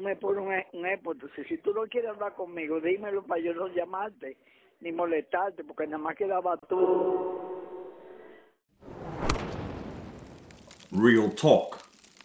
me pones un epo. Entonces, si tú no quieres hablar conmigo, dímelo para yo no llamarte ni molestarte, porque nada más quedaba tú. Real talk,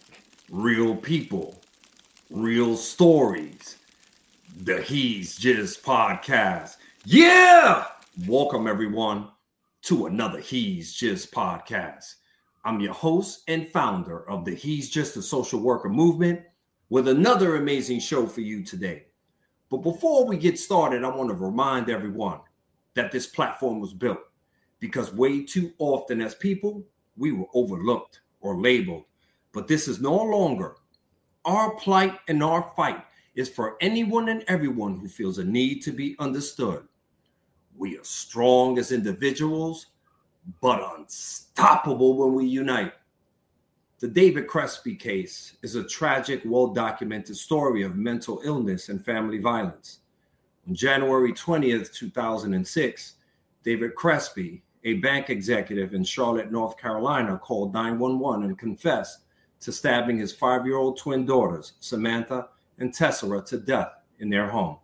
real people, real stories. The He's Just podcast. Yeah! Welcome, everyone, to another He's Just podcast. I'm your host and founder of the He's Just a Social Worker movement with another amazing show for you today. But before we get started, I want to remind everyone that this platform was built because way too often as people, we were overlooked or labeled. But this is no longer. Our plight and our fight is for anyone and everyone who feels a need to be understood. We are strong as individuals, but unstoppable when we unite. The David Crespi case is a tragic, well-documented story of mental illness and family violence. On January 20th, 2006, David Crespi, a bank executive in Charlotte, North Carolina, called 911 and confessed to stabbing his 5-year-old twin daughters, Samantha and Tessera, to death in their home.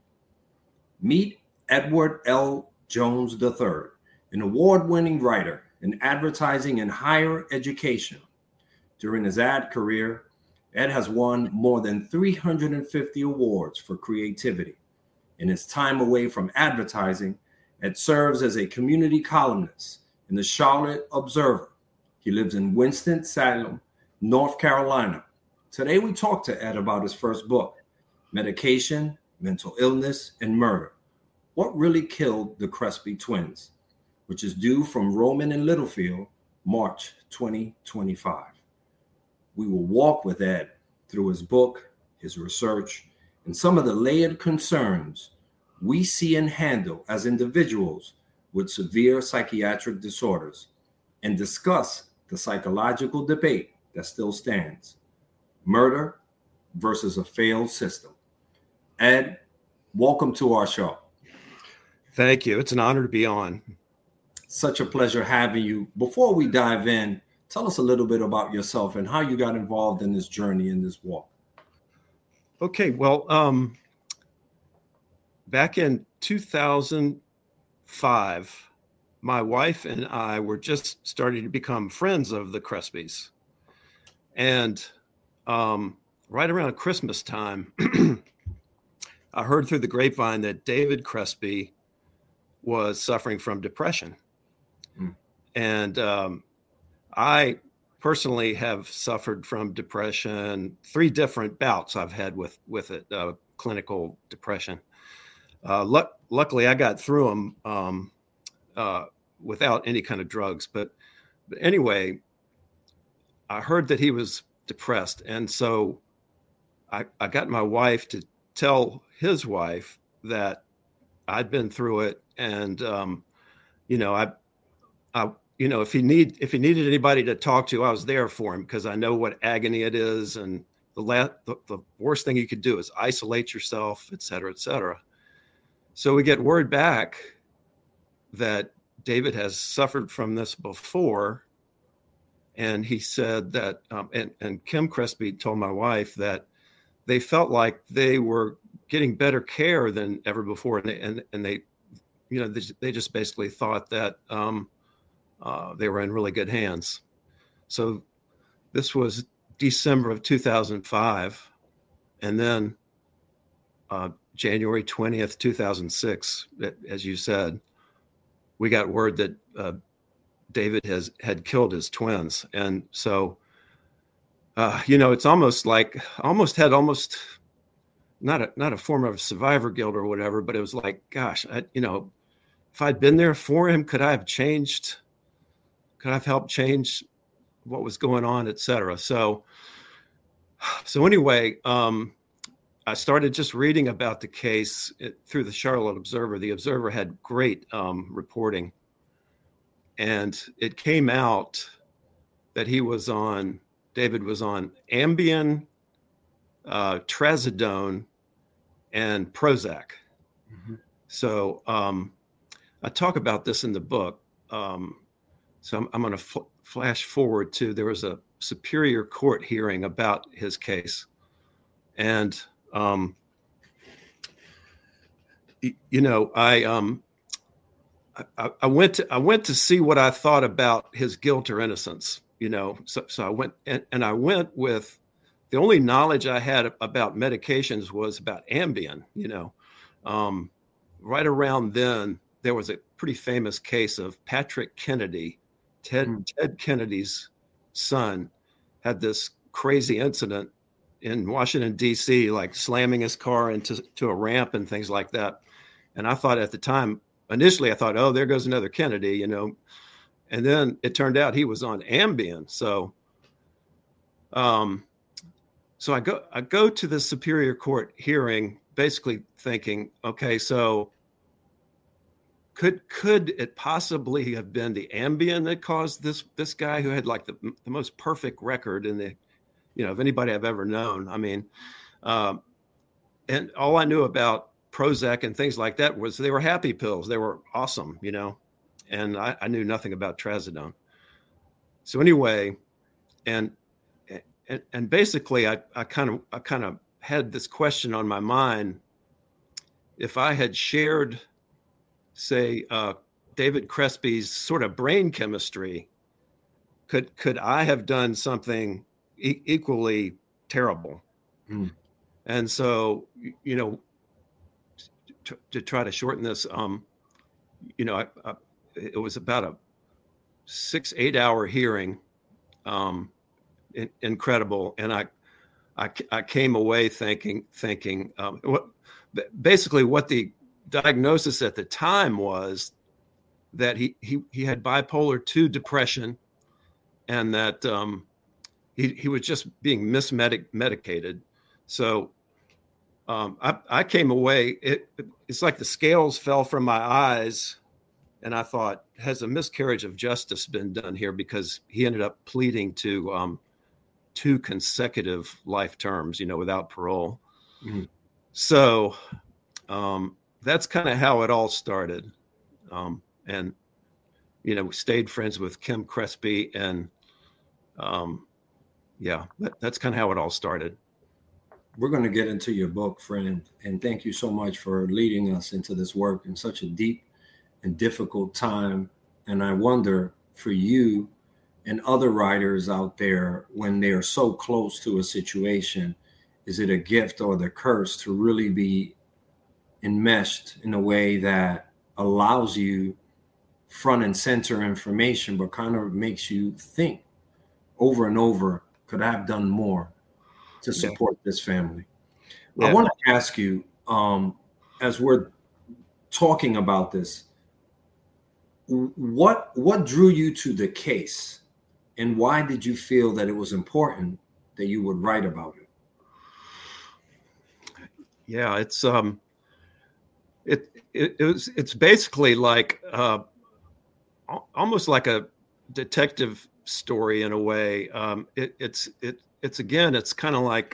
Meet Edward L. Jones III, an award-winning writer in advertising and higher education. During his ad career, Ed has won more than 350 awards for creativity. In his time away from advertising, Ed serves as a community columnist in the Charlotte Observer. He lives in Winston-Salem, North Carolina. Today, we talk to Ed about his first book, Medication, Mental Illness, and Murder: What Really Killed the Crespi Twins, which is due from Rowman and Littlefield, March 2025. We will walk with Ed through his book, his research, and some of the layered concerns we see and handle as individuals with severe psychiatric disorders, and discuss the psychological debate that still stands: murder versus a failed system. Ed, welcome to our show. Thank you. It's an honor to be on. Such a pleasure having you. Before we dive in, tell us a little bit about yourself and how you got involved in this journey, in this walk. Okay, well, back in 2005, my wife and I were just starting to become friends of the Crespis. And right around Christmas time, I heard through the grapevine that David Crespi was suffering from depression. And I personally have suffered from depression, 3 different bouts I've had with it, clinical depression. Luckily, I got through them without any kind of drugs. But anyway, I heard that he was depressed. And so I got my wife to tell his wife that I'd been through it. And, if he needed anybody to talk to, I was there for him, because I know what agony it is. And the worst thing you could do is isolate yourself, et cetera, et cetera. So we get word back that David has suffered from this before. And he said that, and Kim Crespi told my wife that they felt like they were getting better care than ever before. And they just basically thought that they were in really good hands. So this was December of 2005. And then January 20th, 2006, as you said, we got word that David had killed his twins. And so, it's almost not a form of survivor guilt or whatever, but it was like, gosh, if I'd been there for him, could I have helped change what was going on, et cetera. So anyway, I started just reading about the case through the Charlotte Observer. The Observer had great reporting. And it came out that David was on Ambien, Trazodone, and Prozac. Mm-hmm. So I talk about this in the book. So I'm going to flash forward to, there was a Superior Court hearing about his case. And You know, I went to see what I thought about his guilt or innocence. You know, so I went and I went with the only knowledge I had about medications was about Ambien. You know, right around then there was a pretty famous case of Patrick Kennedy, Ted Kennedy's son, had this crazy incident in Washington, D.C., like slamming his car into a ramp and things like that. And I thought at the time, initially, I thought, oh, there goes another Kennedy, you know. And then it turned out he was on Ambien. So so I go to the Superior Court hearing basically thinking, okay, so could it possibly have been the Ambien that caused this guy who had like the most perfect record in the, you know, of anybody I've ever known. I mean, and all I knew about Prozac and things like that was they were happy pills. They were awesome, you know, and I knew nothing about trazodone. So anyway, and basically I kind of had this question on my mind. If I had shared, say, David Crespi's sort of brain chemistry, could I have done something equally terrible? And so, you know, to try to shorten this, you know, it was about a 6-8 hour hearing, incredible, and I came away thinking basically what the diagnosis at the time was that he had bipolar 2 depression, and that he was just being mismedicated. So I came away. It's like the scales fell from my eyes, and I thought, has a miscarriage of justice been done here? Because he ended up pleading to 2 consecutive life terms, you know, without parole. Mm-hmm. So that's kind of how it all started. And, you know, we stayed friends with Kim Crespi, and yeah, that's kind of how it all started. We're going to get into your book, friend, and thank you so much for leading us into this work in such a deep and difficult time. And I wonder, for you and other writers out there, when they are so close to a situation, is it a gift or the curse to really be enmeshed in a way that allows you front and center information, but kind of makes you think over and over, could I have done more to support this family? I want to ask you, as we're talking about this, what drew you to the case, and why did you feel that it was important that you would write about it? Yeah, it's basically like almost like a detective story in a way. It's again, it's kind of like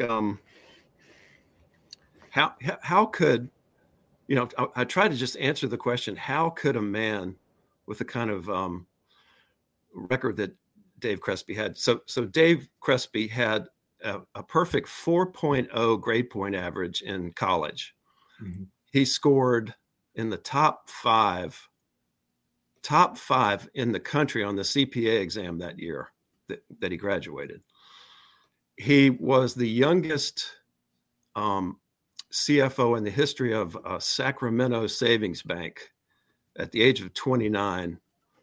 how could, you know, I try to just answer the question, how could a man with the kind of record that Dave Crespi had? So Dave Crespi had a perfect 4.0 grade point average in college. Mm-hmm. He scored in the top five in the country on the CPA exam that year that he graduated. He was the youngest CFO in the history of Sacramento Savings Bank at the age of 29.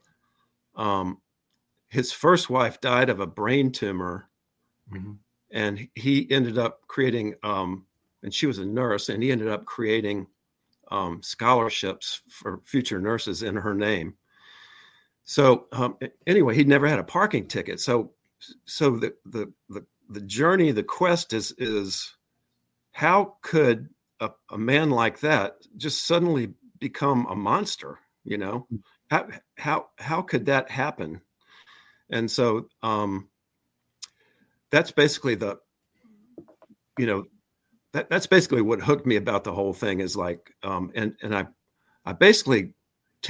His first wife died of a brain tumor, mm-hmm. and he ended up creating, and she was a nurse, and he ended up creating scholarships for future nurses in her name. So anyway, he'd never had a parking ticket. So the journey, the quest is how could a man like that just suddenly become a monster? You know, how could that happen? And so that's basically that's basically what hooked me about the whole thing, is like, and I basically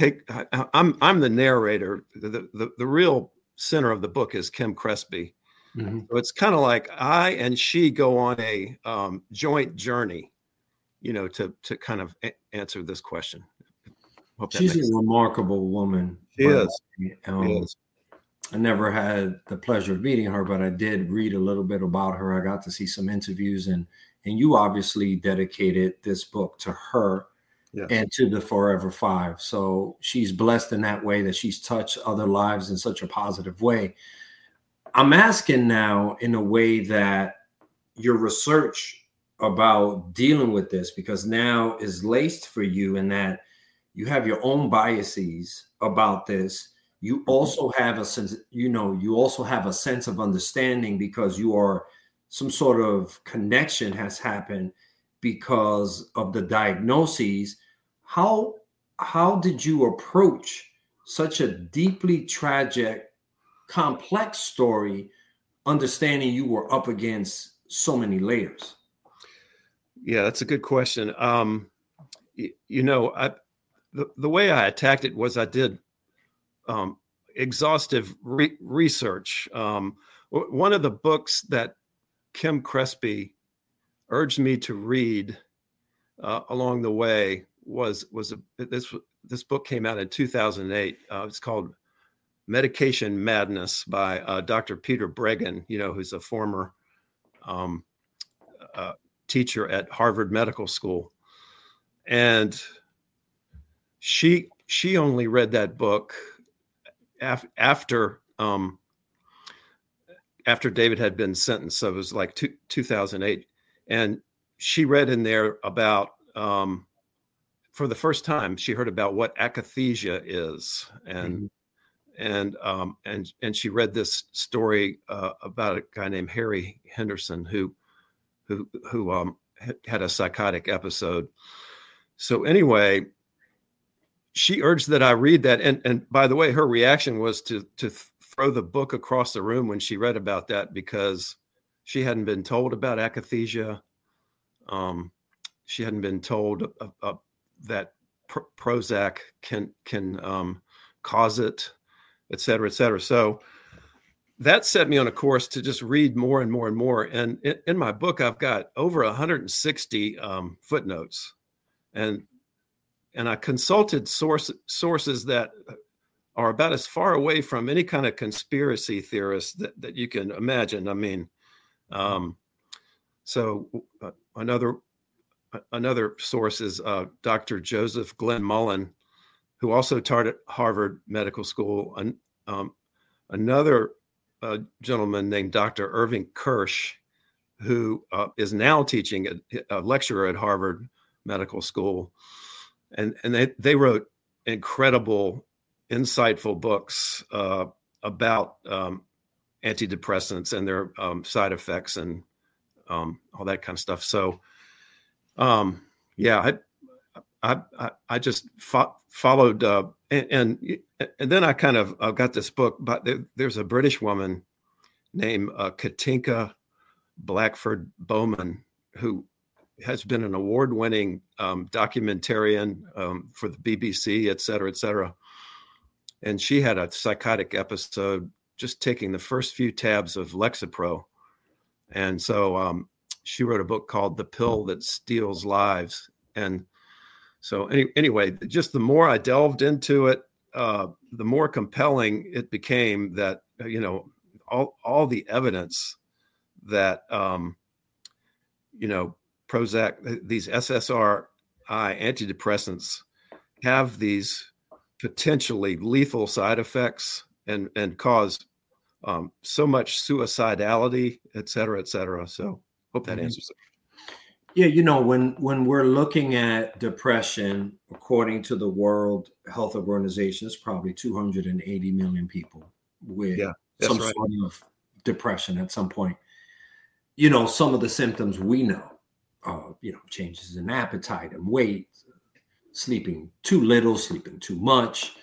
I'm the narrator. The real center of the book is Kim Crespi, Mm-hmm. So it's kind of like I and she go on a joint journey, to kind of answer this question. Hope She's a remarkable woman. She is. I never had the pleasure of meeting her, but I did read a little bit about her. I got to see some interviews, and you obviously dedicated this book to her. Yes. And to the Forever Five. So she's blessed in that way, that she's touched other lives in such a positive way. I'm asking now in a way that your research about dealing with this, because now is laced for you in that you have your own biases about this. You also have a sense, you also have a sense of understanding, because you are some sort of connection has happened because of the diagnoses. How did you approach such a deeply tragic, complex story, understanding you were up against so many layers? Yeah, that's a good question. The way I attacked it was I did exhaustive research. One of the books that Kim Crespi urged me to read along the way was this book came out in 2008. It's called Medication Madness by Dr. Peter Breggin, who's a former teacher at Harvard Medical School. And she only read that book after David had been sentenced. So it was like 2008. And she read in there about, for the first time, she heard about what akathisia is. And and she read this story about a guy named Harry Henderson who had a psychotic episode. So anyway, she urged that I read that. And by the way, her reaction was to throw the book across the room when she read about that, because she hadn't been told about akathisia. She hadn't been told that Prozac can cause it, et cetera, et cetera. So that set me on a course to just read more and more and more. And in my book, I've got over 160 footnotes, and I consulted sources that are about as far away from any kind of conspiracy theorist that you can imagine. I mean, so another source is Dr. Joseph Glenn Mullen, who also taught at Harvard Medical School. Another gentleman named Dr. Irving Kirsch, who is now teaching a lecturer at Harvard Medical School. And they wrote incredible, insightful books about antidepressants and their side effects and all that kind of stuff. So, I just followed, and then I kind of got this book. But there's a British woman named Katinka Blackford Bowman, who has been an award-winning documentarian for the BBC, et cetera, et cetera. And she had a psychotic episode just taking the first few tabs of Lexapro. And so she wrote a book called The Pill That Steals Lives. And so anyway, just the more I delved into it, the more compelling it became that, all the evidence that, Prozac, these SSRI antidepressants have these potentially lethal side effects and cause so much suicidality, et cetera, et cetera. So hope that answers it. Yeah, when we're looking at depression, according to the World Health Organization, it's probably 280 million people with some sort of depression at some point. Some of the symptoms we know, changes in appetite and weight, sleeping too little, sleeping too much,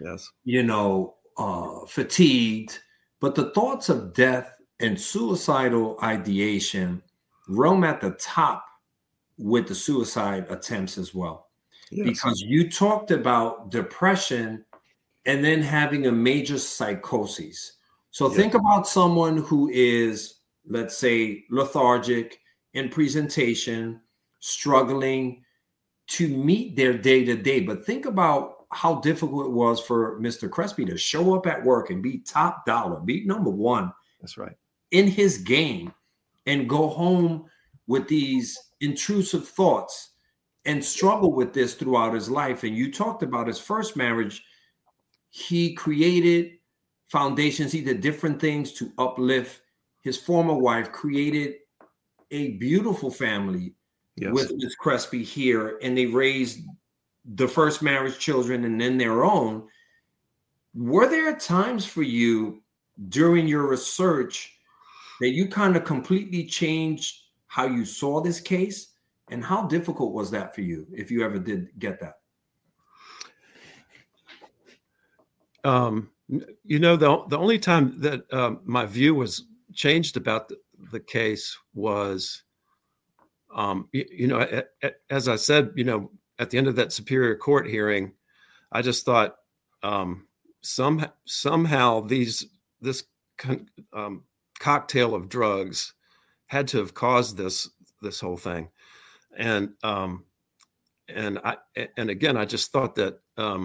fatigued. But the thoughts of death and suicidal ideation roam at the top with the suicide attempts as well. Yes. Because you talked about depression and then having a major psychosis. So think about someone who is, let's say, lethargic in presentation, struggling to meet their day-to-day. But think about how difficult it was for Mr. Crespi to show up at work and be top dollar, be number one. That's right. In his game, and go home with these intrusive thoughts and struggle with this throughout his life. And you talked about his first marriage. He created foundations. He did different things to uplift his former wife, created a beautiful family with Ms. Crespi here, and they raised the first marriage children and then their own. Were there times for you during your research that you kind of completely changed how you saw this case? And how difficult was that for you, if you ever did get that? The only time that my view was changed about the case was, as I said, at the end of that Superior Court hearing, I just thought somehow this cocktail of drugs had to have caused this whole thing, and again, I just thought that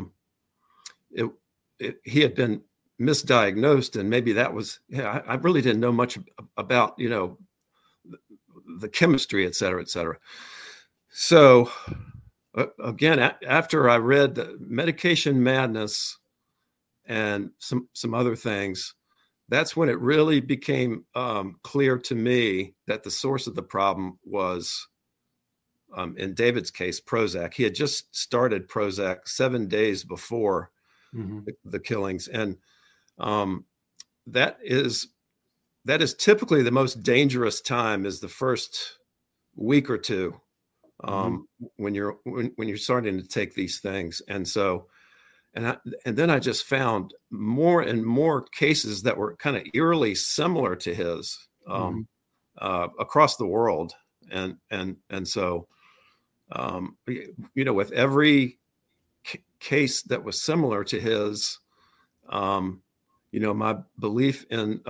he had been misdiagnosed, and maybe that was, I really didn't know much about, the chemistry, et cetera, et cetera. So again, after I read the Medication Madness and some other things, that's when it really became clear to me that the source of the problem was, in David's case, Prozac. He had just started Prozac 7 days before the killings, and that is typically the most dangerous time, is the first week or two, when you're starting to take these things. And so, and then I just found more and more cases that were kind of eerily similar to his across the world, and so with every case that was similar to his, my belief in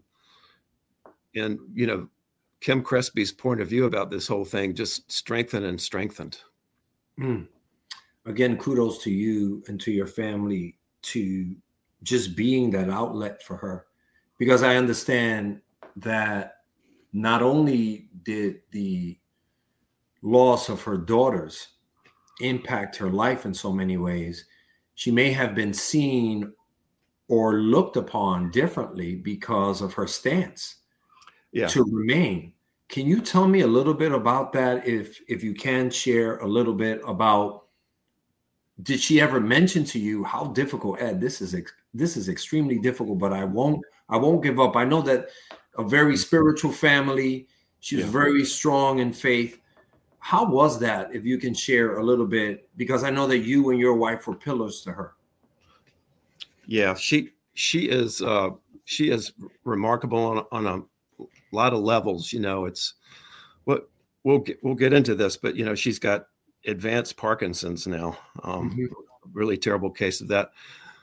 Kim Crespi's point of view about this whole thing just strengthened and strengthened. Again, kudos to you and to your family to just being that outlet for her, because I understand that not only did the loss of her daughters impact her life in so many ways, she may have been seen or looked upon differently because of her stance to remain. Can you tell me a little bit about that? If you can share a little bit about, did she ever mention to you how difficult, Ed, this is extremely difficult, but I won't give up. I know that a very spiritual family, she was very strong in faith. How was that, if you can share a little bit? Because I know that you and your wife were pillars to her. Yeah, she is remarkable on a lot of levels. It's what we'll get into this, but she's got advanced Parkinson's now. Really terrible case of that.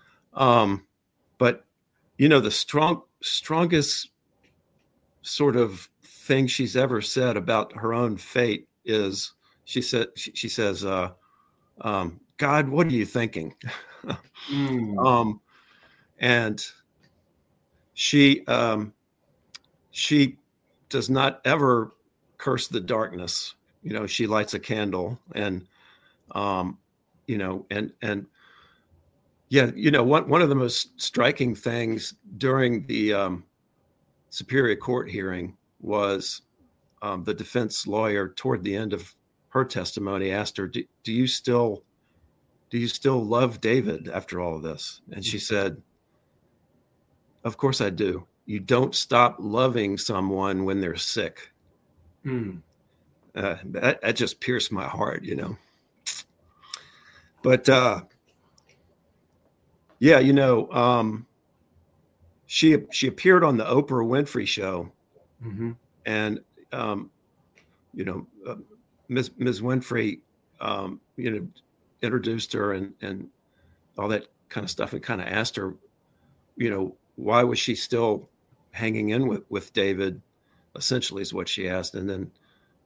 But the strongest sort of thing she's ever said about her own fate is, she says, God, what are you thinking? And she does not ever curse the darkness. She lights a candle, and one of the most striking things during the Superior Court hearing was the defense lawyer, toward the end of her testimony, asked her, do you still love David after all of this? And she said, of course I do. You don't stop loving someone when they're sick. That just pierced my heart, But she appeared on the Oprah Winfrey Show, and Ms. Winfrey introduced her and all that kind of stuff, and kind of asked her, why was she still hanging in with David, essentially is what she asked. And then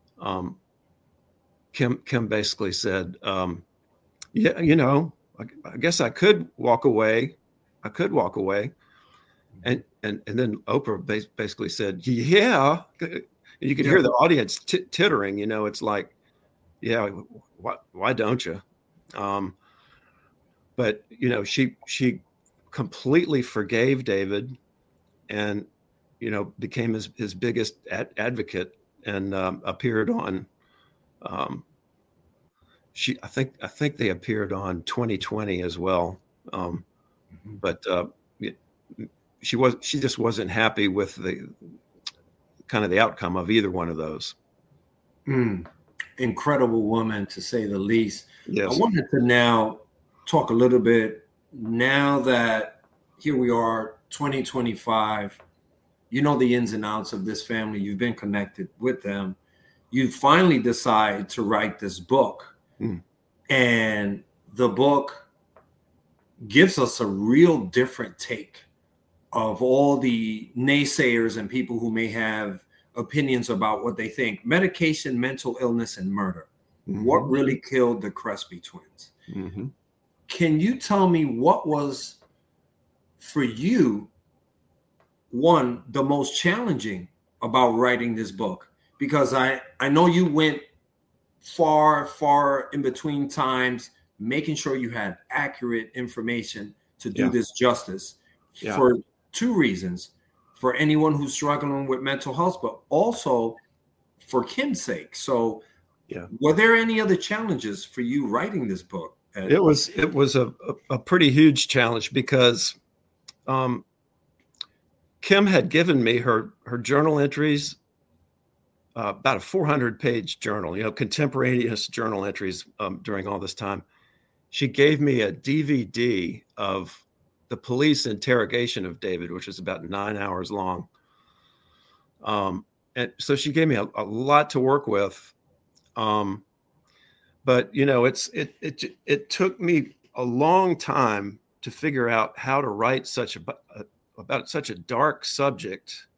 Kim basically said, yeah, you know, I guess I could walk away. I could walk away. And then Oprah basically said, yeah. You could hear the audience tittering, you know, it's like, yeah, why don't you? But, you know, she completely forgave David and, you know, became his biggest advocate and appeared on, I think they appeared on 2020 as well. But she just wasn't happy with the kind of the outcome of either one of those. Incredible woman, to say the least. Yes. I wanted to now talk a little bit, now that here we are, 2025, you know the ins and outs of this family. You've been connected with them. You finally decide to write this book. And the book gives us a real different take of all the naysayers and people who may have opinions about what they think. Medication, mental illness, and murder. What really killed the Crespi twins? Can you tell me what was, for you, one, the most challenging about writing this book? Because I know you went far in between times, making sure you had accurate information to do this justice for two reasons: for anyone who's struggling with mental health, but also for Kim's sake. So were there any other challenges for you writing this book? It was a pretty huge challenge because Kim had given me her journal entries, about a 400-page journal, you know, contemporaneous journal entries during all this time. She gave me a DVD of the police interrogation of David, which was about 9 hours long. And so she gave me a lot to work with. But, you know, it took me a long time to figure out how to write about such a dark subject.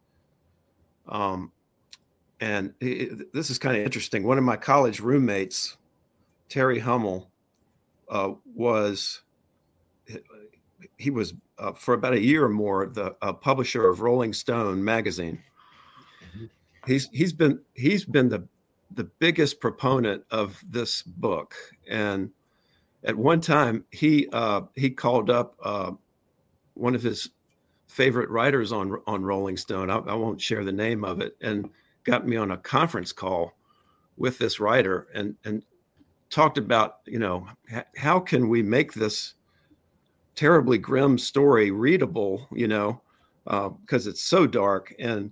And this is kind of interesting. One of my college roommates, Terry Hummel, was for about a year or more the publisher of Rolling Stone magazine. He's been the biggest proponent of this book, and at one time he called up one of his favorite writers on Rolling Stone. I won't share the name of it, and got me on a conference call with this writer and talked about, you know, how can we make this terribly grim story readable, you know, because it's so dark. And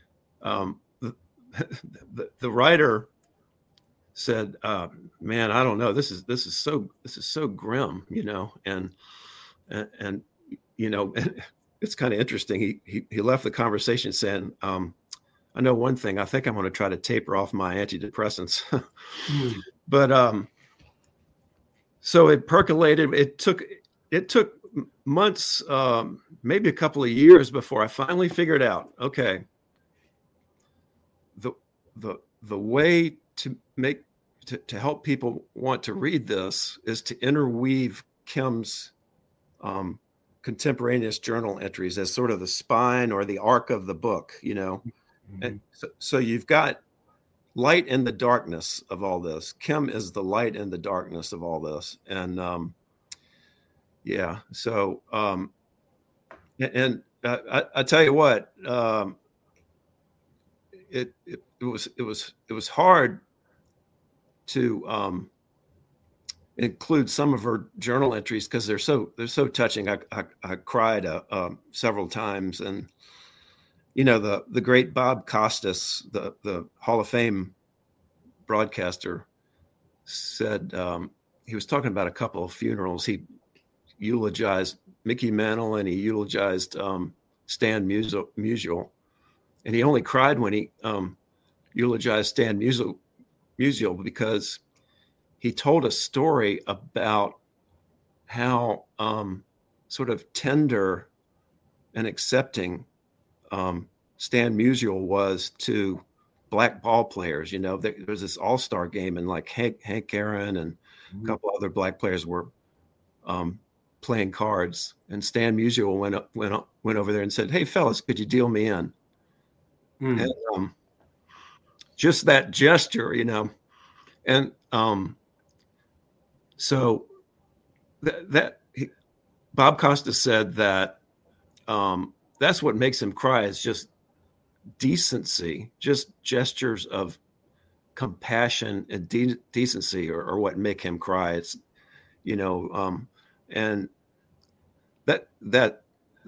the writer said, man, I don't know, this is so grim, you know, and you know, it's kind of interesting. He left the conversation saying, I know one thing, I think I'm going to try to taper off my antidepressants. But so it percolated. It took months, maybe a couple of years before I finally figured out, okay, the way to help people want to read this is to interweave Kim's contemporaneous journal entries as sort of the spine or the arc of the book, you know. And so you've got light in the darkness of all this. Kim is the light in the darkness of all this. And so I tell you what, it was hard to include some of her journal entries because they're so touching. I cried several times. And you know, the great Bob Costas, the Hall of Fame broadcaster, said he was talking about a couple of funerals. He eulogized Mickey Mantle and he eulogized Stan Musial, and he only cried when he eulogized Stan Musial because he told a story about how sort of tender and accepting Stan Musial was to black ball players. There was this all-star game, and like Hank Aaron and a couple other black players were playing cards, and Stan Musial went over there and said, "Hey fellas, could you deal me in?" And just that gesture, and so that Bob Costas said that that's what makes him cry, is just decency, just gestures of compassion and decency or what make him cry. It's, and that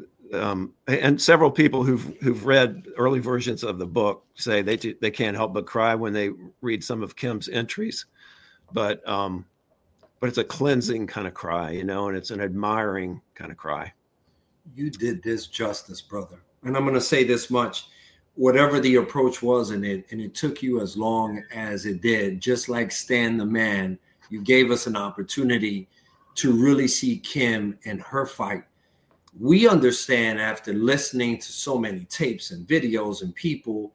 and several people who've read early versions of the book say they can't help but cry when they read some of Kim's entries, but it's a cleansing kind of cry, and it's an admiring kind of cry. You did this justice, brother. And I'm going to say this much: whatever the approach was and it took you as long as it did, just like Stan the Man, you gave us an opportunity to really see Kim and her fight. We understand, after listening to so many tapes and videos and people,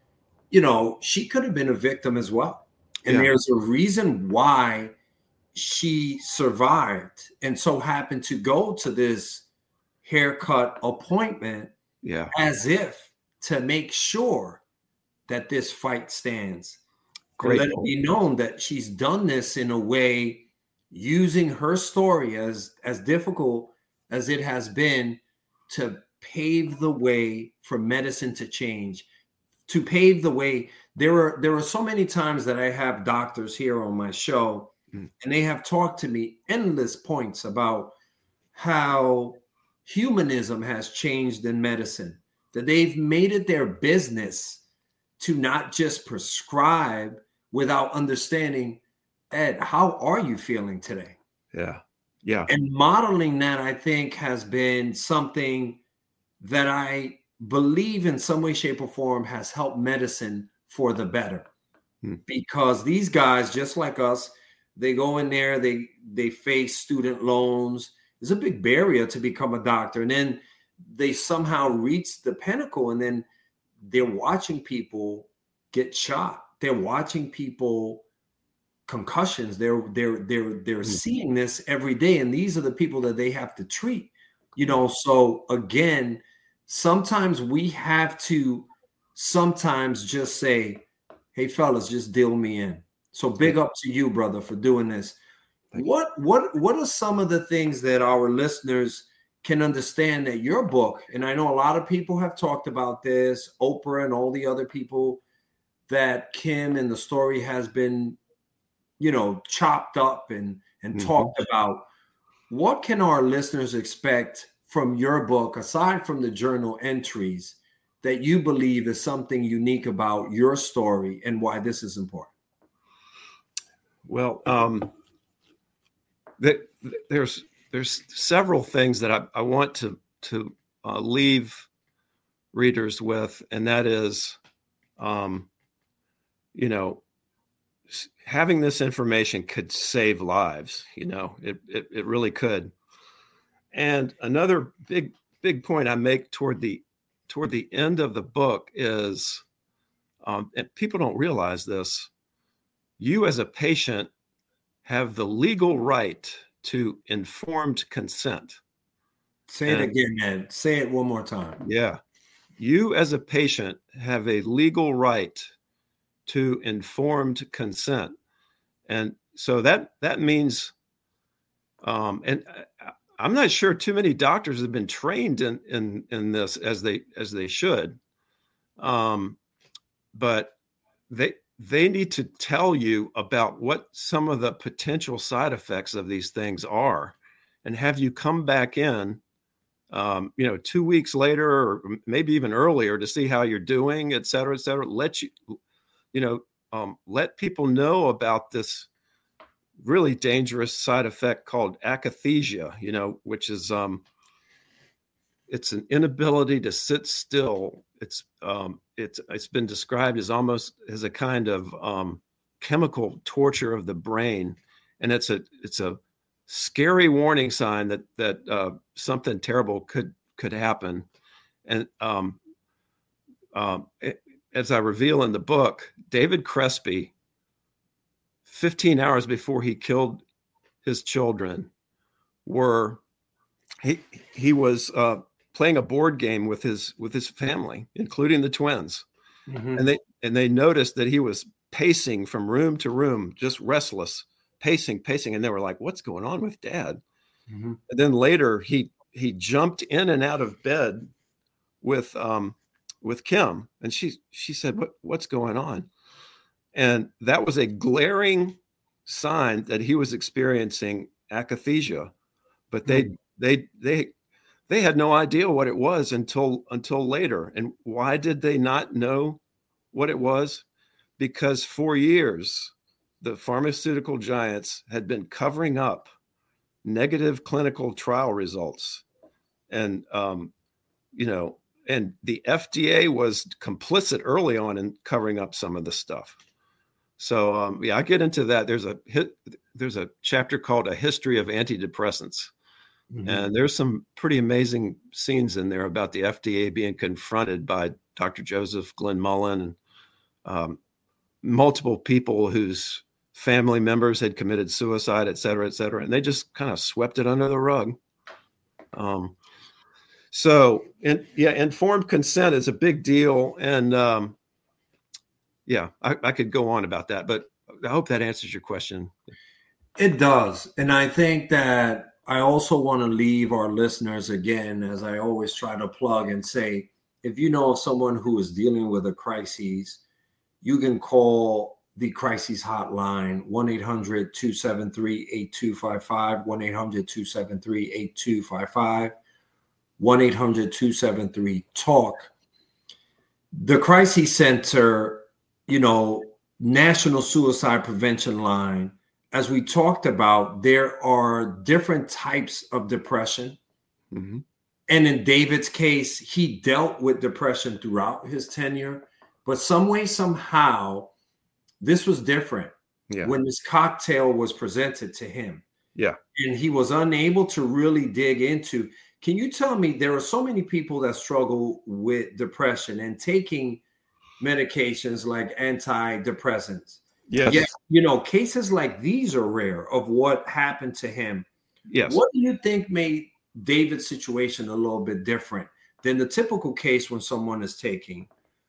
she could have been a victim as well. And there's a reason why she survived and so happened to go to this haircut appointment as if to make sure that this fight stands. Great. Let it be known that she's done this in a way, using her story as difficult as it has been, to pave the way for medicine to change, to pave the way. There are so many times that I have doctors here on my show, and they have talked to me endless points about how humanism has changed in medicine, that they've made it their business to not just prescribe without understanding, Ed, how are you feeling today? Yeah. And modeling that, I think, has been something that I believe in some way, shape, or form has helped medicine for the better. Because these guys, just like us, they go in there, they face student loans. It's a big barrier to become a doctor. And then they somehow reach the pinnacle, and then they're watching people get shot. They're watching people concussions. They're seeing this every day. And these are the people that they have to treat, So again, sometimes we have to just say, hey fellas, just deal me in. So big up to you, brother, for doing this. What are some of the things that our listeners can understand that your book, and I know a lot of people have talked about this, Oprah and all the other people, that Kim and the story has been, chopped up and talked about. What can our listeners expect from your book, aside from the journal entries, that you believe is something unique about your story and why this is important? Well, there's several things that I want to leave readers with, and that is, having this information could save lives. It really could. And another big point I make toward the end of the book is, and people don't realize this, you as a patient have the legal right to informed consent. Say it again, man. Say it one more time. Yeah. You as a patient have a legal right to informed consent. And so that means, and I'm not sure too many doctors have been trained in this as they should. But they need to tell you about what some of the potential side effects of these things are, and have you come back in, 2 weeks later, or maybe even earlier, to see how you're doing, et cetera, et cetera. Let people know about this really dangerous side effect called akathisia, which is, it's an inability to sit still. It's been described as almost as a kind of chemical torture of the brain, and it's a scary warning sign that something terrible could happen. And as I reveal in the book, David Crespi, 15 hours before he killed his children, he was playing a board game with his family, including the twins, and they noticed that he was pacing from room to room, just restless, pacing, and they were like, "What's going on with Dad?" And then later he jumped in and out of bed with Kim, and she said, "What's going on?" And that was a glaring sign that he was experiencing akathisia, but they had no idea what it was until later. And why did they not know what it was? Because for years, the pharmaceutical giants had been covering up negative clinical trial results. And, and the FDA was complicit early on in covering up some of the stuff. So, I get into that. There's a chapter called A History of Antidepressants. And there's some pretty amazing scenes in there about the FDA being confronted by Dr. Joseph Glenn Mullen and multiple people whose family members had committed suicide, et cetera, and they just kind of swept it under the rug. Informed consent is a big deal. And I could go on about that, but I hope that answers your question. It does. And I think that I also want to leave our listeners, again, as I always try to plug and say, if you know of someone who is dealing with a crisis, you can call the crisis hotline, 1-800-273-8255, 1-800-273-8255, 1-800-273-TALK. The Crisis Center, National Suicide Prevention Line, as we talked about, there are different types of depression. And in David's case, he dealt with depression throughout his tenure, but some way, somehow, this was different when this cocktail was presented to him. Yeah. And he was unable to really dig into. Can you tell me, there are so many people that struggle with depression and taking medications like antidepressants. Yes. Yet, cases like these are rare of what happened to him. Yes. What do you think made David's situation a little bit different than the typical case when someone is taking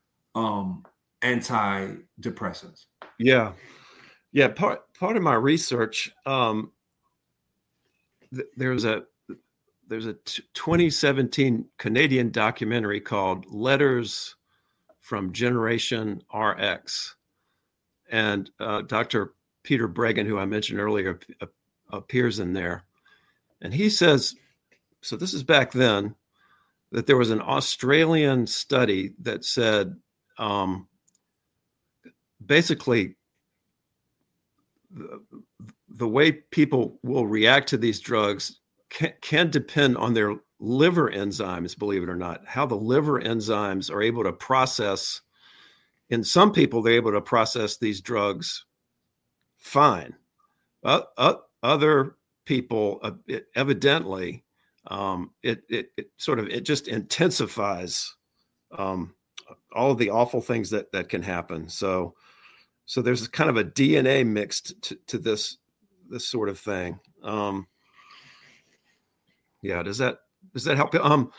antidepressants? Yeah. Part of my research, there's a 2017 Canadian documentary called Letters from Generation RX. And Dr. Peter Breggin, who I mentioned earlier, appears in there. And he says, so this is back then, that there was an Australian study that said, basically, the way people will react to these drugs can depend on their liver enzymes, believe it or not, how the liver enzymes are able to process. In some people, they're able to process these drugs fine. Other people, evidently, it just intensifies all of the awful things that can happen. So there's kind of a DNA mixed to this sort of thing. Does that help?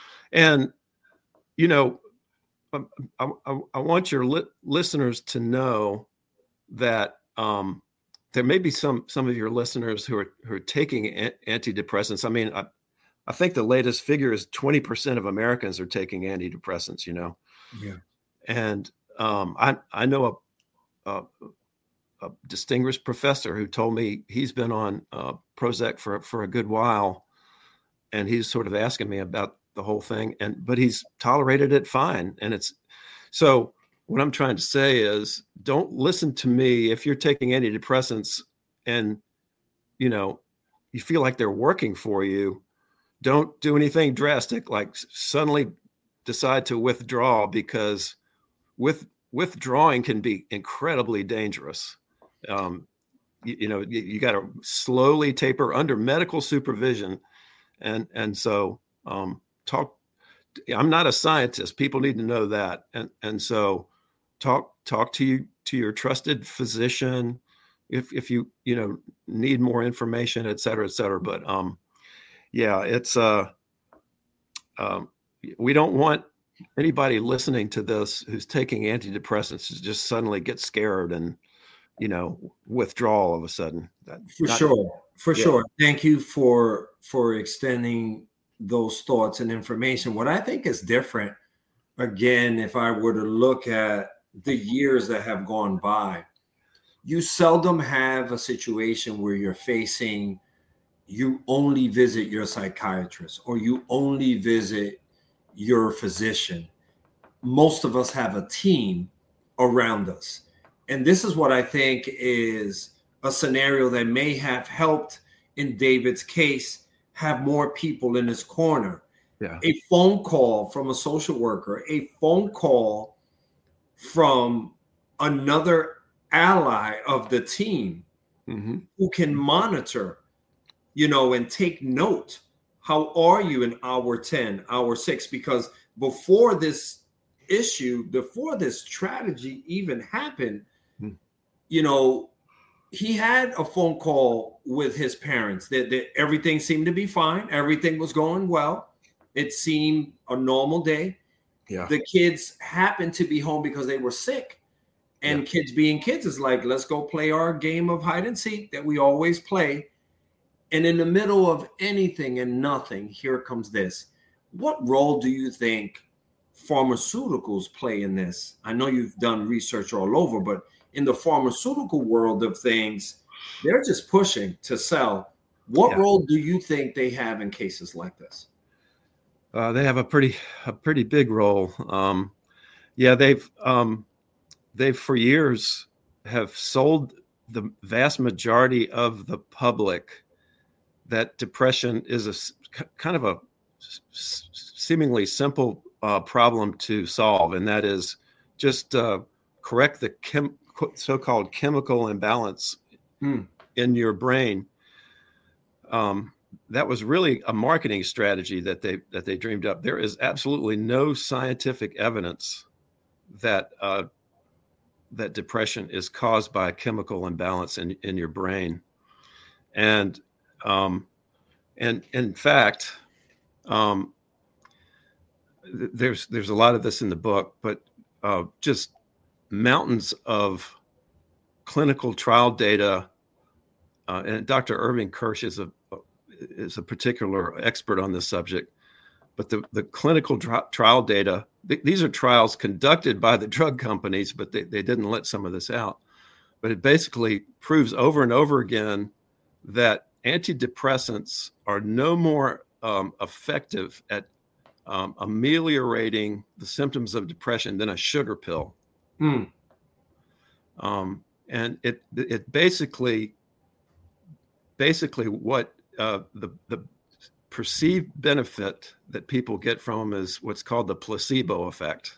I want your listeners to know that there may be some of your listeners who are taking antidepressants. I mean, I think the latest figure is 20% of Americans are taking antidepressants. Yeah. And I know a distinguished professor who told me he's been on Prozac for a good while, and he's sort of asking me about the whole thing, but he's tolerated it fine. And so what I'm trying to say is, don't listen to me if you're taking antidepressants and, you feel like they're working for you. Don't do anything drastic, like suddenly decide to withdraw, because withdrawing can be incredibly dangerous. You got to slowly taper under medical supervision. And so, I'm not a scientist. People need to know that. And so talk to your trusted physician if you need more information, et cetera, et cetera. But yeah, it's we don't want anybody listening to this who's taking antidepressants to just suddenly get scared and withdraw all of a sudden. For sure. Thank you for extending those thoughts and information. What I think is different, again, if I were to look at the years that have gone by, you seldom have a situation where you only visit your psychiatrist or you only visit your physician. Most of us have a team around us. And this is what I think is a scenario that may have helped in David's case have more people in his corner. Yeah. A phone call from a social worker, a phone call from another ally of the team who can monitor, and take note. How are you in hour 10, hour 6? Because before this tragedy even happened, he had a phone call with his parents that everything seemed to be fine. Everything was going well. It seemed a normal day. Yeah. The kids happened to be home because they were sick. And kids being kids is like, let's go play our game of hide and seek that we always play. And in the middle of anything and nothing, here comes this. What role do you think pharmaceuticals play in this? I know you've done research all over, but in the pharmaceutical world of things, they're just pushing to sell. What role do you think they have in cases like this? They have a pretty big role. They've for years have sold the vast majority of the public that depression is a kind of a seemingly simple problem to solve, and that is just correct the so-called chemical imbalance in your brain. That was really a marketing strategy that they dreamed up. There is absolutely no scientific evidence that that depression is caused by a chemical imbalance in your brain, and in fact, there's a lot of this in the book, but just mountains of clinical trial data, and Dr. Irving Kirsch is a particular expert on this subject. But the clinical trial data, these are trials conducted by the drug companies, but they didn't let some of this out. But it basically proves over and over again that antidepressants are no more effective at ameliorating the symptoms of depression than a sugar pill. And it basically what the perceived benefit that people get from them is what's called the placebo effect.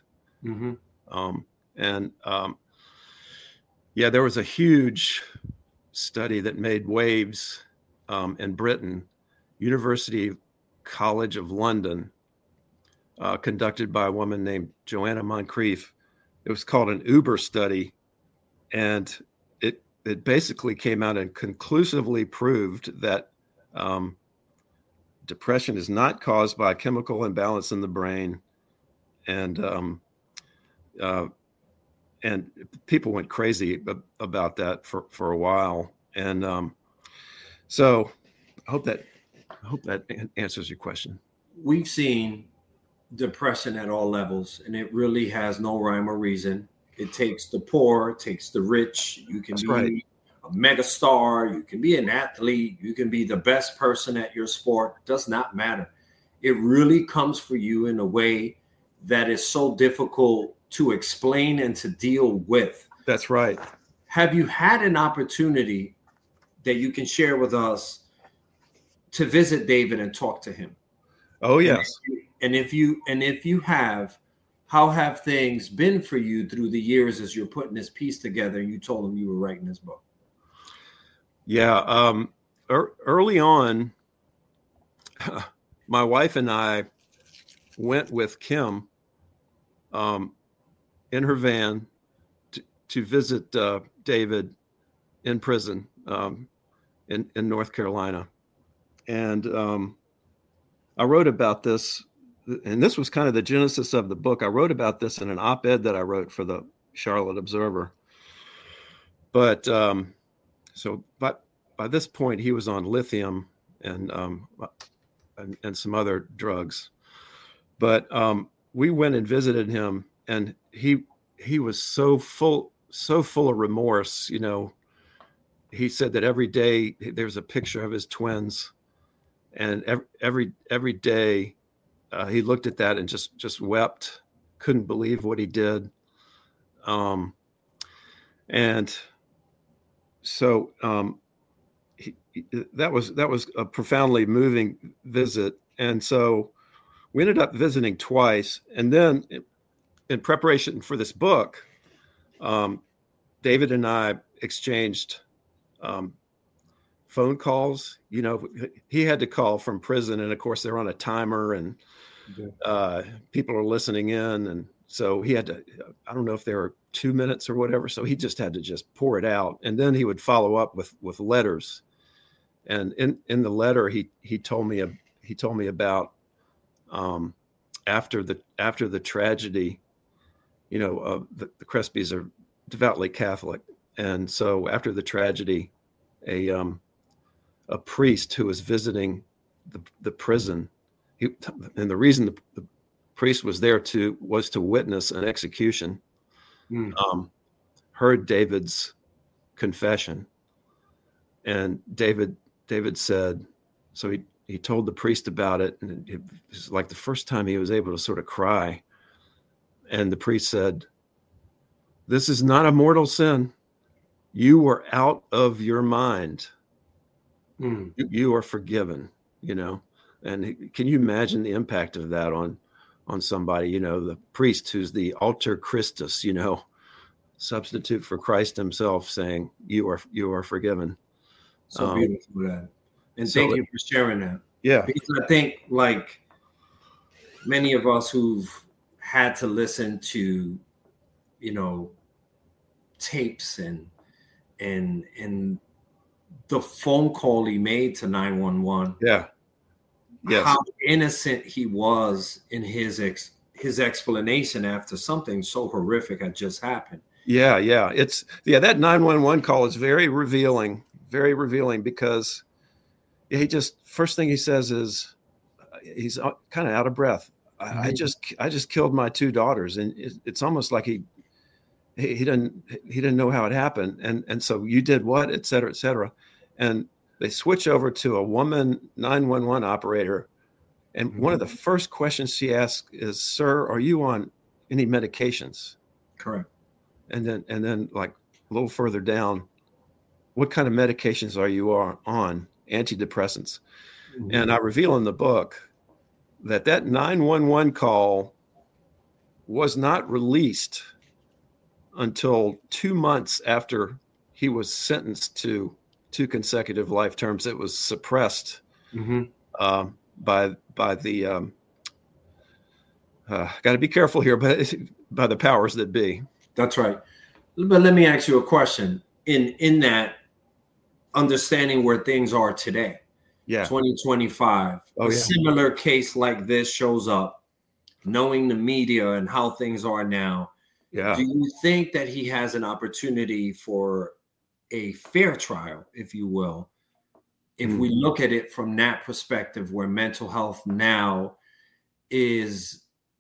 There was a huge study that made waves in Britain, University College of London, conducted by a woman named Joanna Moncrief. It was called an Uber study, and it basically came out and conclusively proved that depression is not caused by a chemical imbalance in the brain, and people went crazy about that for a while. And so I hope that answers your question. We've seen depression at all levels, and it really has no rhyme or reason. It takes the poor, it takes the rich. You can be a mega star, you can be an athlete, you can be the best person at your sport. It does not matter. It really comes for you in a way that is so difficult to explain and to deal with. That's right. Have you had an opportunity that you can share with us to visit David and talk to him? Oh, yes. And if you have, how have things been for you through the years as you're putting this piece together and you told him you were writing this book? Yeah. Early on, my wife and I went with Kim in her van to visit David in prison in North Carolina. And I wrote about this, and this was kind of the genesis of the book. I wrote about this in an op-ed that I wrote for the Charlotte Observer. But so by this point, he was on lithium and some other drugs. But we went and visited him, and he was so full of remorse. You know, he said that every day there's a picture of his twins, and every day he looked at that and just wept, couldn't believe what he did. And so that was a profoundly moving visit. And so we ended up visiting twice. And then in preparation for this book, David and I exchanged phone calls. You know, he had to call from prison, and of course they're on a timer, and people are listening in. And so he had to, I don't know if there were 2 minutes or whatever. So he just had to just pour it out. And then he would follow up with letters. And in the letter, he told me about after the tragedy, you know, the Cresbys are devoutly Catholic. And so after the tragedy, a priest who was visiting the prison, and the reason the priest was there was to witness an execution, heard David's confession. And David said, so he told the priest about it, and it was like the first time he was able to sort of cry. And the priest said, "This is not a mortal sin. You were out of your mind. You are forgiven," you know. And can you imagine the impact of that on somebody, you know, the priest who's the alter Christus, you know, substitute for Christ himself, saying you are forgiven. So beautiful that. And thank you for sharing that. Yeah. Because I think, like many of us who've had to listen to, you know, tapes and the phone call he made to 911. Yeah. Yes. How innocent he was in his explanation after something so horrific had just happened. Yeah. That 911 call is very revealing because he just, first thing he says is he's kind of out of breath. I just killed my 2 daughters, and it's almost like he didn't know how it happened, and so you did what, et cetera, and they switch over to a woman 911 operator, and one of the first questions she asks is, "Sir, are you on any medications?" Correct. And then like a little further down, "What kind of medications are you on?" "Antidepressants." And I reveal in the book that 911 call was not released until 2 months after he was sentenced to 2 consecutive life terms. It was suppressed by the got to be careful here, but by the powers that be. That's right. But let me ask you a question. In that understanding where things are today, 2025, similar case like this shows up, knowing the media and how things are now. Yeah. Do you think that he has an opportunity for a fair trial, if you will, if we look at it from that perspective, where mental health now is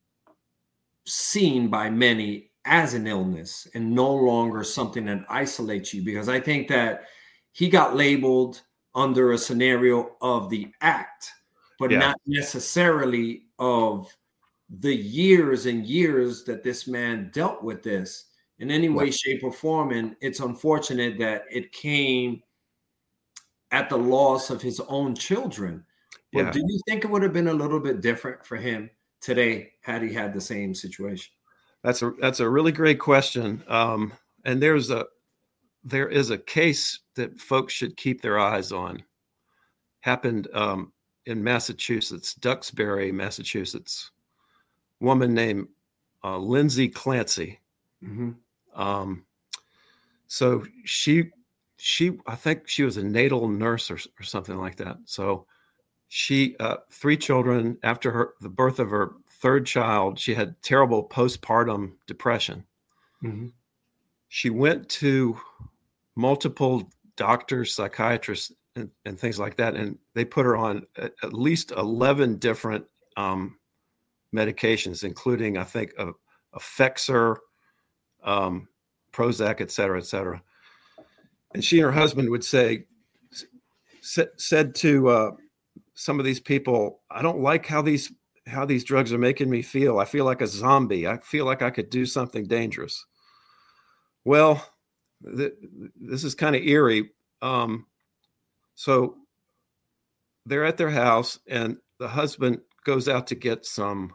seen by many as an illness and no longer something that isolates you? Because I think that he got labeled under a scenario of the act, but not necessarily of the years and years that this man dealt with this in any way, shape, or form. And it's unfortunate that it came at the loss of his own children. But do you think it would have been a little bit different for him today had he had the same situation? That's a really great question. And there is a case that folks should keep their eyes on. Happened in Massachusetts, Duxbury, Massachusetts. woman named Lindsay Clancy. Mm-hmm. So I think she was a natal nurse or something like that. So she, 3 children. After the birth of her 3rd child, she had terrible postpartum depression. Mm-hmm. She went to multiple doctors, psychiatrists, and things like that, and they put her on at least 11 different medications, including, I think, a Effexor, Prozac, et cetera. And she and her husband would said to some of these people, "I don't like how these drugs are making me feel. I feel like a zombie. I feel like I could do something dangerous." Well, this is kind of eerie. So they're at their house, and the husband goes out to get some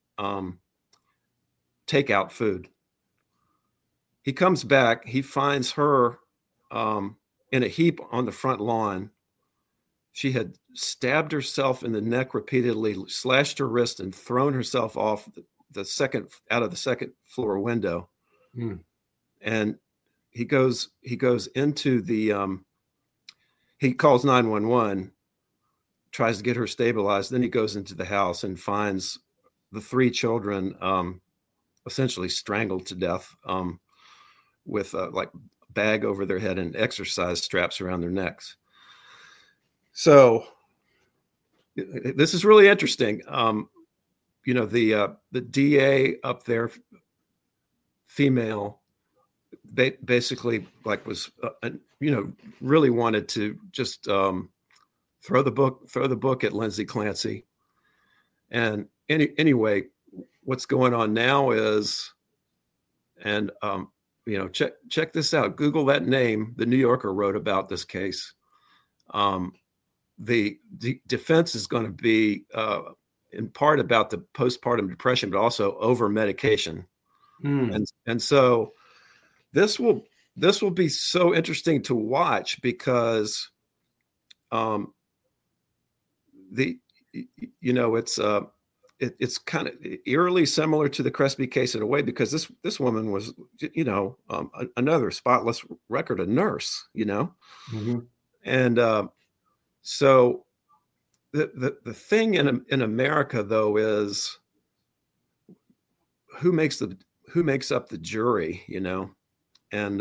takeout food. He comes back. He finds her in a heap on the front lawn. She had stabbed herself in the neck repeatedly, slashed her wrist, and thrown herself off the second floor window. Mm. And he goes into the he calls 911, tries to get her stabilized. Then he goes into the house and finds the 3 children essentially strangled to death with like a bag over their head and exercise straps around their necks. So this is really interesting. The DA up there, female, basically was really wanted to just throw the book at Lindsay Clancy. And anyway, what's going on now is, and check this out. Google that name. The New Yorker wrote about this case. The defense is going to be in part about the postpartum depression, but also over medication. And so this will be so interesting to watch, because it's kind of eerily similar to the Crespi case in a way, because this woman was another spotless record, a nurse, Mm-hmm. and so the thing in America, though, is who makes up the jury, and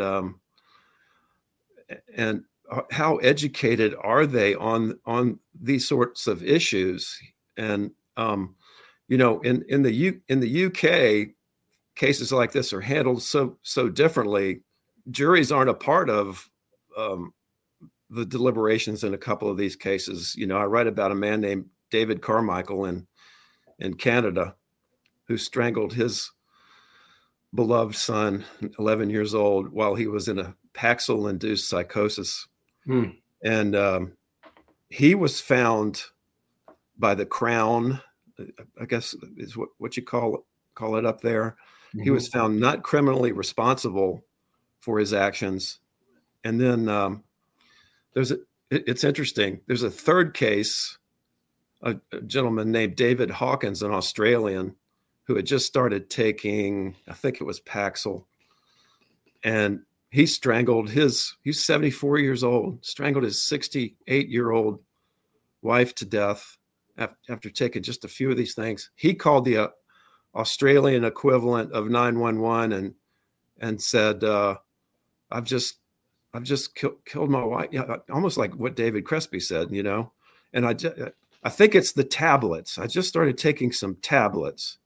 how educated are they on these sorts of issues? And in the UK, cases like this are handled so differently. Juries aren't a part of the deliberations in a couple of these cases. I write about a man named David Carmichael in Canada, who strangled his beloved son, 11 years old, while he was in a Paxil-induced psychosis. And he was found by the Crown, I guess is what you call it up there. Mm-hmm. He was found not criminally responsible for his actions. And then it's interesting. There's a 3rd case, a gentleman named David Hawkins, an Australian, who had just started taking, I think it was Paxil, and he strangled he's 74 years old, strangled his 68-year-old wife to death after taking just a few of these things. He called the Australian equivalent of 911 and said, I've just killed my wife. Almost like what David Crespi said, and I think it's the tablets. I just started taking some tablets.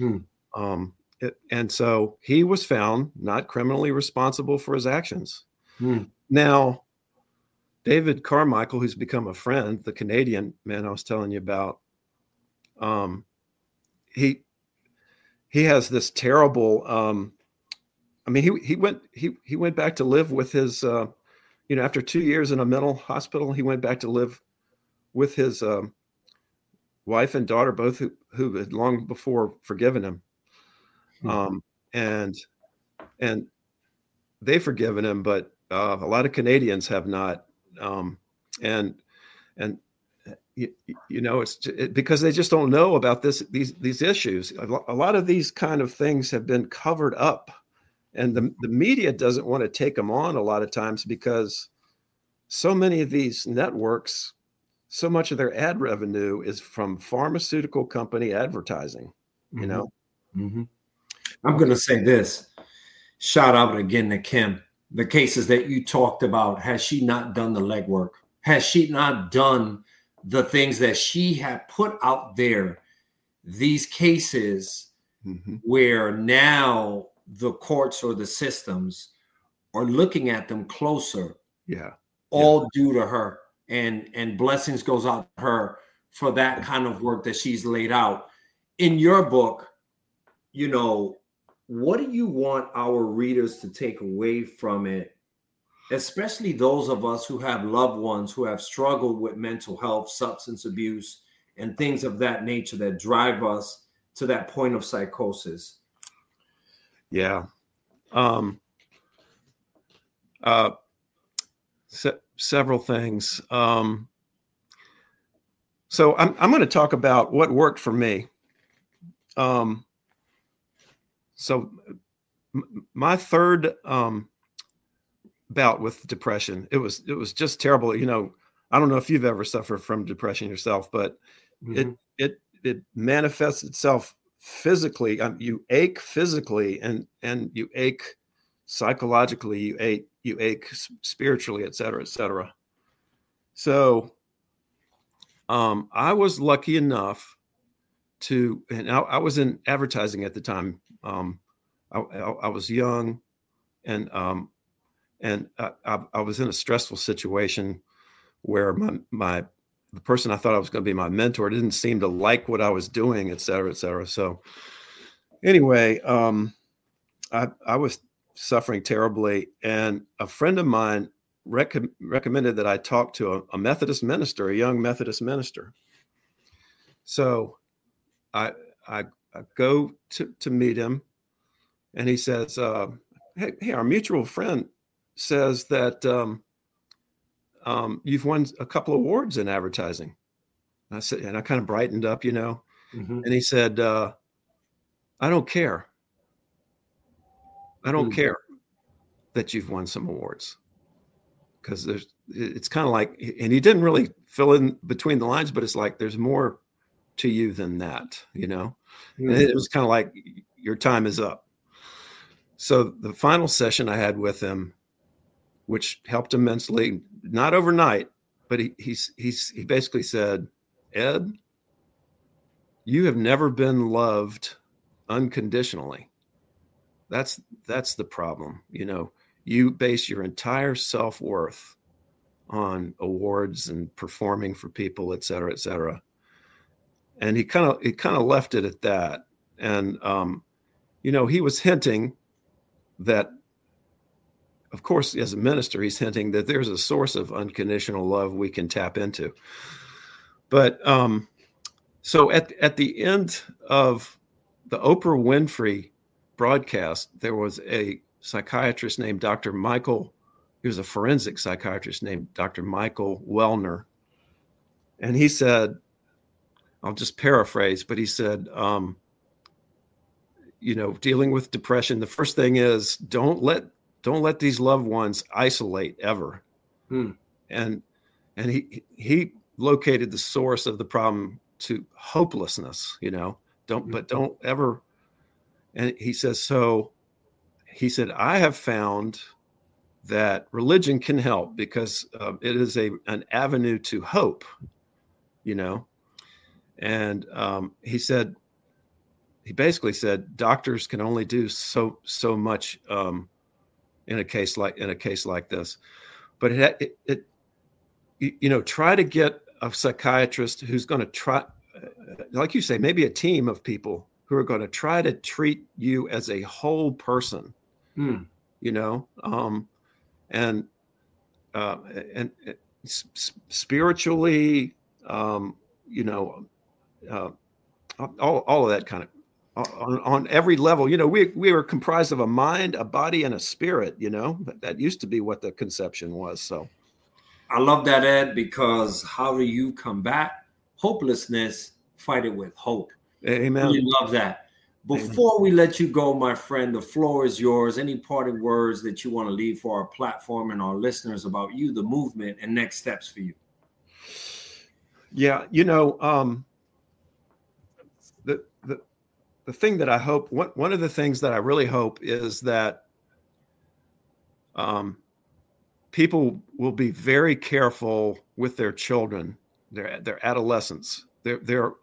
And so he was found not criminally responsible for his actions. Now, David Carmichael, who's become a friend, the Canadian man I was telling you about, he has this terrible. He went back to live with his. After 2 years in a mental hospital, he went back to live with his wife and daughter, both who had long before forgiven him. And they've forgiven him, but a lot of Canadians have not. And because they just don't know about these issues. A lot of these kind of things have been covered up, and the media doesn't want to take them on a lot of times because so many of these networks, so much of their ad revenue is from pharmaceutical company advertising, you know? Mm-hmm. I'm going to say this, shout out again to Kim. The cases that you talked about, has she not done the legwork? Has she not done the things that she had put out there? These cases where now the courts or the systems are looking at them closer. All due to her, and blessings goes out to her for that kind of work that she's laid out. In your book, you know, what do you want our readers to take away from it, especially those of us who have loved ones who have struggled with mental health, substance abuse, and things of that nature that drive us to that point of psychosis? Several things. So I'm going to talk about what worked for me. So my third bout with depression, it was just terrible. You know, I don't know if you've ever suffered from depression yourself, but it manifests itself physically. You ache physically, and you ache psychologically. You ache spiritually, et cetera, et cetera. So I was lucky enough and I was in advertising at the time. I was young, and I was in a stressful situation where the person I thought I was going to be my mentor didn't seem to like what I was doing, et cetera, et cetera. So anyway, I was suffering terribly, and a friend of mine recommended that I talk to a Methodist minister, a young Methodist minister. So I go to meet him, and he says, hey, our mutual friend says that you've won a couple of awards in advertising. And I said, and I kind of brightened up, you know, and he said, I don't care. I don't care that you've won some awards, because it's kind of like, and he didn't really fill in between the lines, but it's like, there's more to you than that, you know? And it was kind of like, your time is up. So the final session I had with him, which helped immensely, not overnight, but he basically said, Ed, you have never been loved unconditionally. That's the problem. You know, you base your entire self-worth on awards and performing for people, et cetera, et cetera. And he kind of left it at that. And, you know, he was hinting that, of course, as a minister, he's hinting that there's a source of unconditional love we can tap into. But so at the end of the Oprah Winfrey broadcast, there was a psychiatrist named Dr. Michael. He was a forensic psychiatrist named Dr. Michael Wellner. And he said, I'll just paraphrase, but he said, you know, dealing with depression, the first thing is don't let these loved ones isolate ever. And he located the source of the problem to hopelessness, you know, don't ever. And he says, I have found that religion can help because it is an avenue to hope, you know. And he basically said doctors can only do so much in a case like this, but it you know, try to get a psychiatrist who's going to try, like you say, maybe a team of people who are going to try to treat you as a whole person, you know, and spiritually, you know, all of that kind of on every level. You know, we were comprised of a mind, a body, and a spirit. You know, that used to be what the conception was. So, I love that, Ed, because how do you combat hopelessness? Fight it with hope. Amen. Really love that. Before we let you go, my friend, the floor is yours. Any parting words that you want to leave for our platform and our listeners about you, the movement, and next steps for you? Yeah, the thing that I hope, one of the things that I really hope is that people will be very careful with their children, their adolescents. There's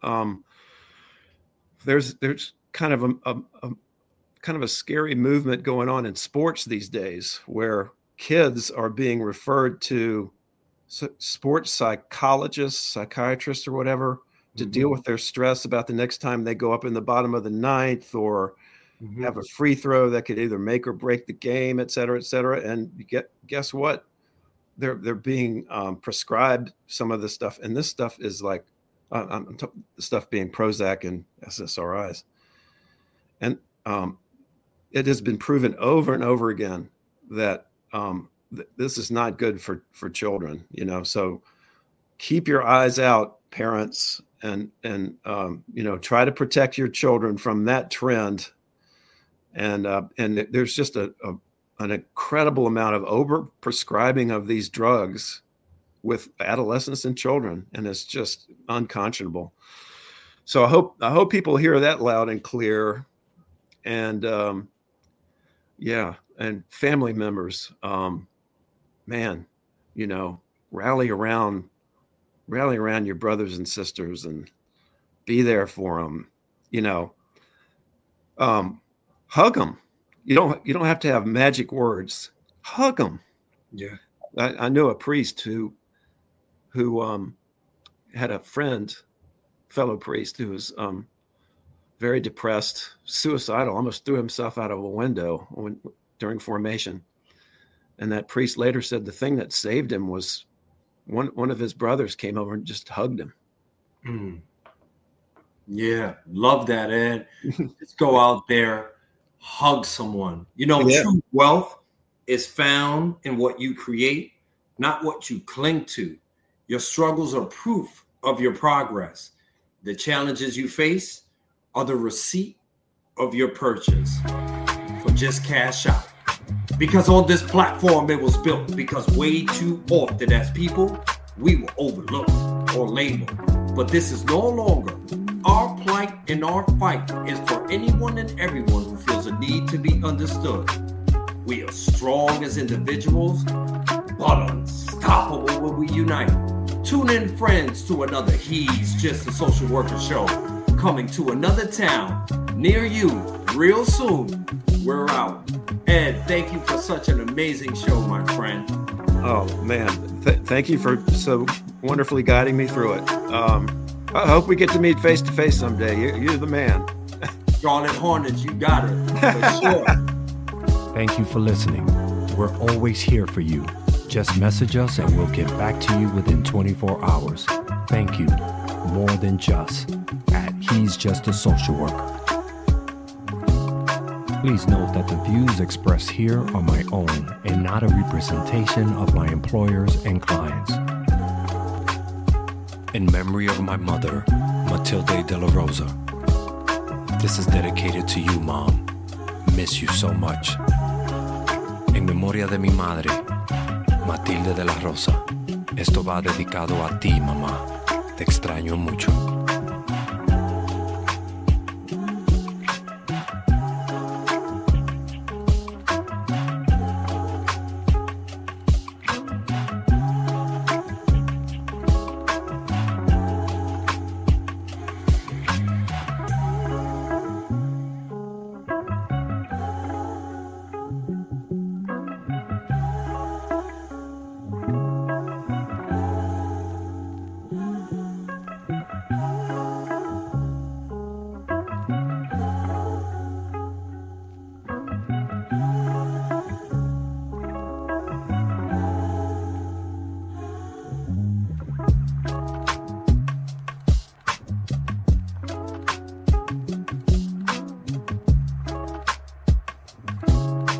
kind of a scary movement going on in sports these days where kids are being referred to sports psychologists, psychiatrists, or whatever to deal with their stress about the next time they go up in the bottom of the ninth or have a free throw that could either make or break the game, et cetera, et cetera. And guess what? They're being prescribed some of this stuff. And this stuff is like the stuff being Prozac and SSRIs. And it has been proven over and over again that this is not good for children, so keep your eyes out, parents, and try to protect your children from that trend. And there's just an incredible amount of over prescribing of these drugs with adolescents and children, and it's just unconscionable. So I hope people hear that loud and clear, and and family members, rally around your brothers and sisters and be there for them. Hug them. You don't have to have magic words. Hug them. Yeah. I know a priest who had a fellow priest who was very depressed, suicidal, almost threw himself out of a window during formation. And that priest later said the thing that saved him was one of his brothers came over and just hugged him. Yeah, love that, Ed. Let's go out there, hug someone. True wealth is found in what you create, not what you cling to. Your struggles are proof of your progress. The challenges you face are the receipt of your purchase. So just cash out. Because on this platform, it was built because way too often as people, we were overlooked or labeled. But this is no longer. Our plight and our fight is for anyone and everyone who feels a need to be understood. We are strong as individuals, but unstoppable when we unite. Tune in, friends, to another He's Just a Social Worker show. Coming to another town near you real soon. We're out. Ed, thank you for such an amazing show, my friend. Oh, man. Thank you for so wonderfully guiding me through it. I hope we get to meet face to face someday. You're the man. Charlotte Hornets, you got it. For sure. Thank you for listening. We're always here for you. Just message us and we'll get back to you within 24 hours. Thank you. More than just at He's Just a Social Worker. Please note that the views expressed here are my own and not a representation of my employers and clients. In memory of my mother, Matilde de la Rosa. This is dedicated to you, Mom. Miss you so much. En memoria de mi madre, Matilde de la Rosa. Esto va dedicado a ti, mamá. Te extraño mucho.